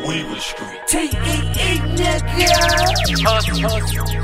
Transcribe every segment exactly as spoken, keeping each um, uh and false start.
Weaver Street. T E E, nigga. Hustle, hustle.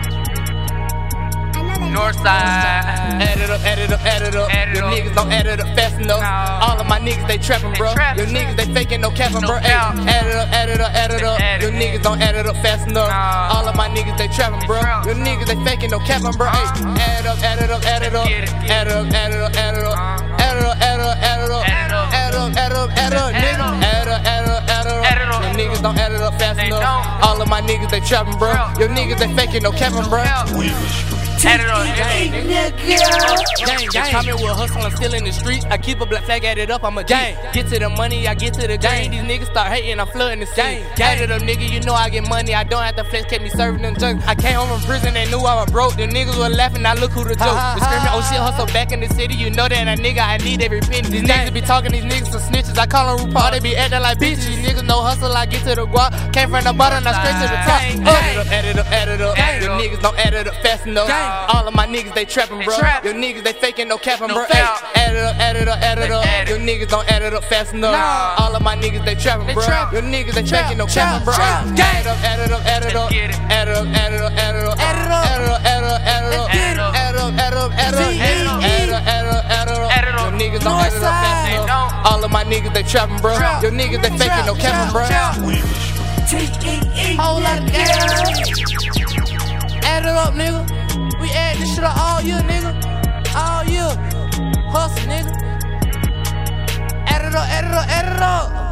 Northside. Add it up, add it up, add it up. Add it Your up. niggas don't add it up fast enough. No. All of my niggas, they trapping, bro. trapping. Your niggas, they faking, no capping, No bro. Ay, cap. add it up, add it up, add it up. Add it. Your niggas don't add it up fast enough. No. All of my niggas, they trapping, bro. trap. Your niggas, they faking, no capping, bro. Ay, add it up, add it up, add it up. Get it, get Add it up, add it up, add it up. Add it up, add it up, add it up. Add it up. Add it up, add it up, add it up, Add it nigga. up. Add it up, add it up, add it up. Add it up. Your niggas don't add it up fast They enough. don't. All of my niggas, they trapping, bro. Trap. Your niggas, they faking, no capping, bro. Weaver Street. Add it up. Nigga. Gang, gang. Coming with hustle, I'm still in the streets. I keep a black flag, add it up, I'm a gang. Get to the money, I get to the gang. These niggas start hating, I'm flooding the scene. Add it up, nigga, you know I get money. I don't have to flex, kept me serving them junks. I came home from prison, they knew I was broke. The niggas were laughing, now look who the joke. They screaming, oh shit, hustle back in the city. You know that a nigga, I need every penny. These niggas be talking, these niggas some snitches. I call them RuPaul, they be acting like bitches. These niggas no hustle, I get to the guap. Came from the bottom, now straight to the top. Add it up, add it up, add it up. Add it Your up. niggas don't add it up fast enough. All of my niggas, they trapping, bro. trap. Your niggas, they faking, no capping, No bro. cap. Ay, add it up, add it up, add it up. Add it. Your niggas don't add it up fast enough. Nah. All of my niggas, they trapping, They bro. trap. Your niggas, they Trap, faking, no trap, capping, bro. trap. Ay, add it up, add it up, add it up. Let's get it. Add it up, add it up, add it up. Add it up. Add it up, add it up, add it up. Let's get it. Add it up, add it up, add it up. T E E. Add it up, add it up, add it up. Add it up. Your niggas don't add it up fast They enough. don't. All of my niggas, they trapping, bro. Trap. Your niggas, they faking, no capping, bro. Weaver Street. T E E, Whole lot of gas. nigga. Add it up, nigga. We add this shit up all year, nigga. All year. Hustle, nigga. Add it up, add it up, add it up.